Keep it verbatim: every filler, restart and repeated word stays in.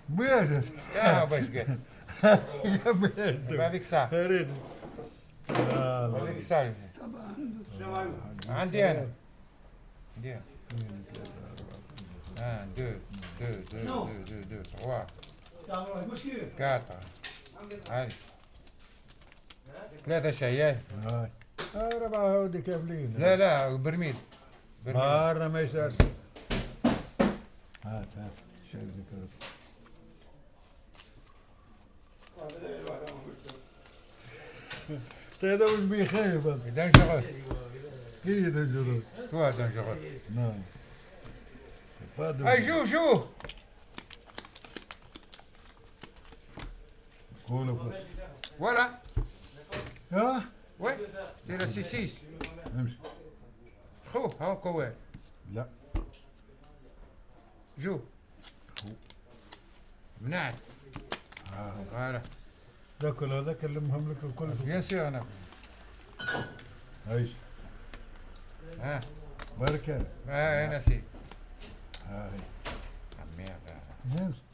بيدك يا باش قال يا بيدك هذيك ساعة فريد لا لا هذيك ساعة عندي أنا عندي أنا un, deux, deux, deux, deux, deux, deux, trois, quatre. Allez. ثلاثة شايات. هاي أربعة هودي كاملين. لا لا برميل. برميل. هارنا ما يسال. هات هات شايف ذكرت. هذا وش بيخيب هذا؟ دان شغل. كي دان شغل؟ كوا دان شغل. نعم. هاي شو شو؟ قولوا فوق. ولا. ها؟ وين؟ تيرا سيسيس. امشي. خو ها كوين. لا. جو. خو. منعت. اه فوالا. ذاك هذاك اللي مهملك الكل. بيان سور انا. عيش. ها. بركة. ها انا سي. هاي. عمي هذا. امشي.